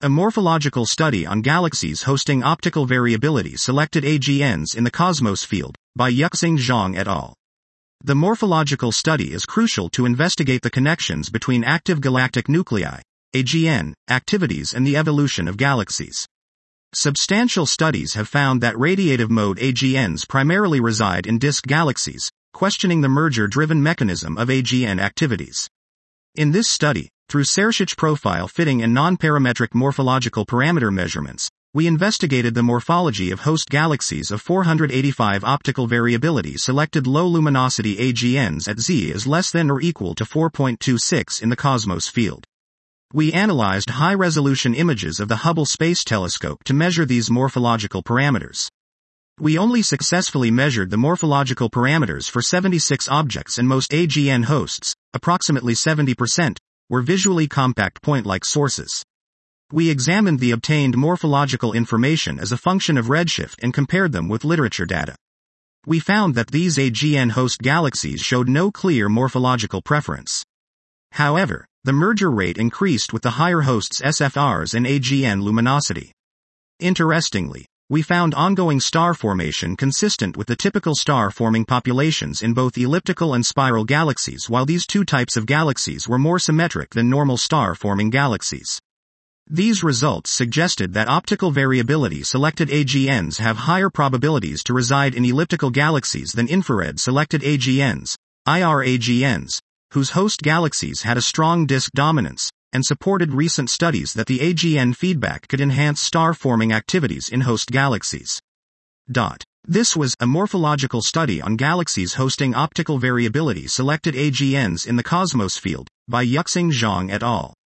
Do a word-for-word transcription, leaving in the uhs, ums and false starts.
A morphological study on galaxies hosting optical variability selected A G Ns in the cosmos field, by Yuxing Zhang et al. The morphological study is crucial to investigate the connections between active galactic nuclei, A G N, activities and the evolution of galaxies. Substantial studies have found that radiative mode A G Ns primarily reside in disk galaxies, questioning the merger-driven mechanism of A G N activities. In this study, through Sérchich profile fitting and non-parametric morphological parameter measurements, we investigated the morphology of host galaxies of four hundred eighty-five optical variability selected low-luminosity A G Ns at Z is less than or equal to four point two six in the cosmos field. We analyzed high-resolution images of the Hubble Space Telescope to measure these morphological parameters. We only successfully measured the morphological parameters for seventy-six objects, and most A G N hosts, approximately seventy percent, were visually compact point-like sources. We examined the obtained morphological information as a function of redshift and compared them with literature data. We found that these A G N host galaxies showed no clear morphological preference. However, the merger rate increased with the higher hosts' S F Rs and A G N luminosity. Interestingly, we found ongoing star formation consistent with the typical star-forming populations in both elliptical and spiral galaxies, while these two types of galaxies were more symmetric than normal star-forming galaxies. These results suggested that optical variability selected A G Ns have higher probabilities to reside in elliptical galaxies than infrared selected A G Ns, I R A G Ns, whose host galaxies had a strong disk dominance, and supported recent studies that the A G N feedback could enhance star-forming activities in host galaxies. Dot. This was a morphological study on galaxies hosting optical variability selected A G Ns in the cosmos field, by Yuxing Zhang et al.